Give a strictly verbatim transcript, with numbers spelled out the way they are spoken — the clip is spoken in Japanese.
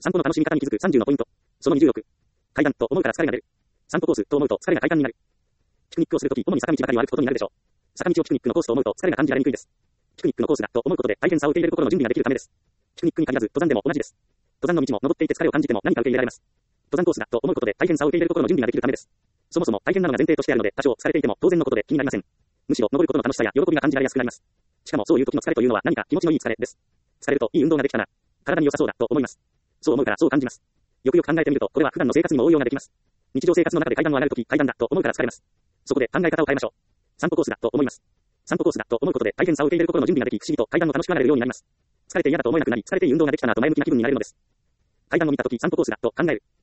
散歩の楽しみ方に気づくさんじゅうのポイント。そのにじゅうろく。階段と思うから疲れが出る。散歩コースと思うと疲れが快感になる。ピクニックをするとき、主に坂道ばかりを歩くことになるでしょう。坂道をピクニックのコースと思うと疲れが感じられにくいです。ピクニックのコースだと思うことで大変さを受け入れる心の準備ができるためです。ピクニックに限らず登山でも同じです。登山の道も登っていて疲れを感じても何か受け入れられます。登山コースだと思うことで大変さを受け入れる心の準備ができるためです。そもそも大変なのが前提としてあるので多少疲れていても当然のことで気になりません。むしろ登ることの楽しさや喜びが感じられやすくなります。しかもそういう時の疲れというのは何か気持ちのいい疲れです。疲れるといい運動ができたな。体に良さそうだと思います。そう思うからそう感じます。よくよく考えてみるとこれは普段の生活にも応用ができます。日常生活の中で階段を上がるとき階段だと思うから疲れます。そこで考え方を変えましょう。散歩コースだと思います。散歩コースだと思うことで大変さを受け入れる心の準備ができ、不思議と階段も楽しくなれるようになります。疲れて嫌だと思えなくなり、疲れていい運動ができたなと前向きな気分になれるのです。階段を見たとき散歩コースだと考える。